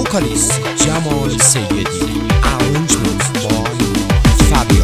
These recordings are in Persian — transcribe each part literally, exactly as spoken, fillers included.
vocalist Jamal Sayedi, arrangement by Fabio.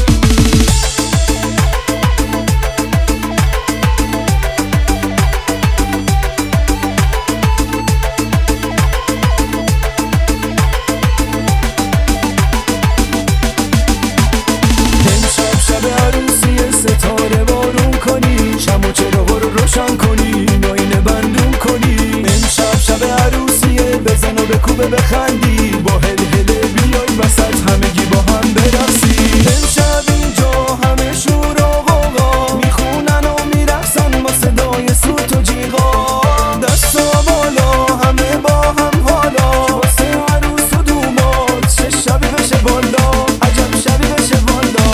ستاره بارون کنی، شمع و چراغا رو روشن کنی، آینه بندون کنی. امشب شب عروسیه، بزن و بکوبه بخندی، با هل هله بیای وسط همگی با هم برقصی. امشب اینجا همه شور و غوغا، میخونن و میرقصن با صدای سوت و جیغا. دستا بالا همه با هم حالا، واسه عروس و دومات چه شبی بشه بالا، عجب شبی بشه بالا.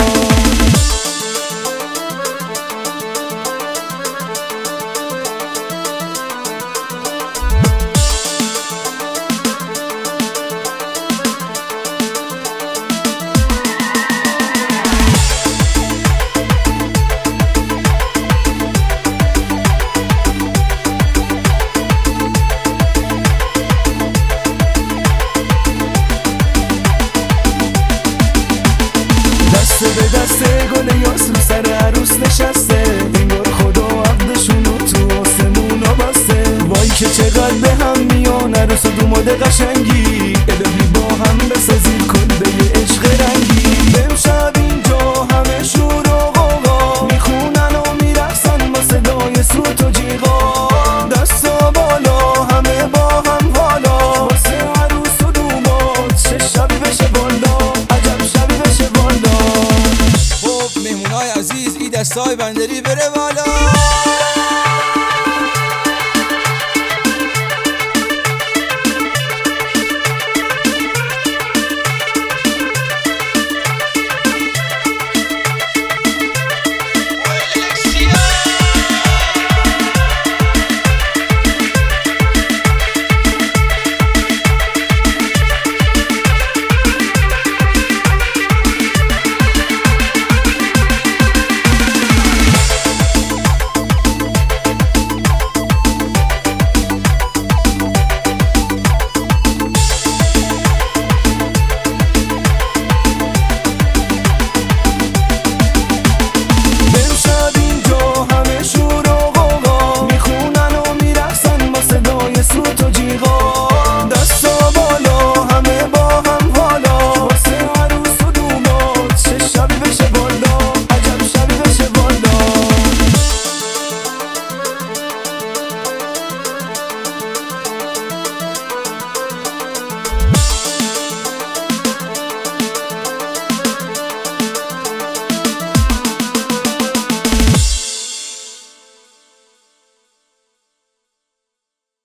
به دست گل یاس رو سر عروس نشسته، انگار خدا عقدشون رو تو آسمونا بسته. وای که چقدر به هم میان عروس و دوماد قشنگی، الهی با هم بسازید کلبه عشق رنگی. امشب اینجا همه شور و غوغا، میخونن و میرقصن با صدای سوت و جیغا. دستا بالا همه با هم حالا، واسه عروس و دوماد چه شبی بشه بالا، عجب شبی بشه بالا. مهمونای عزیز، این دستای بندری بره بالا.